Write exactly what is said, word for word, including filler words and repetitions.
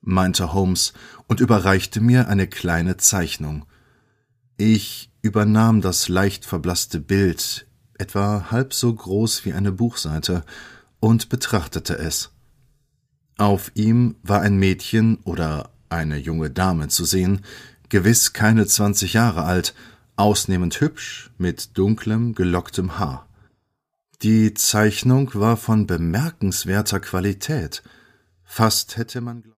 meinte Holmes und überreichte mir eine kleine Zeichnung. Ich übernahm das leicht verblasste Bild, etwa halb so groß wie eine Buchseite, und betrachtete es. Auf ihm war ein Mädchen oder eine junge Dame zu sehen, gewiss keine zwanzig Jahre alt, ausnehmend hübsch, mit dunklem, gelocktem Haar. Die Zeichnung war von bemerkenswerter Qualität. Fast hätte man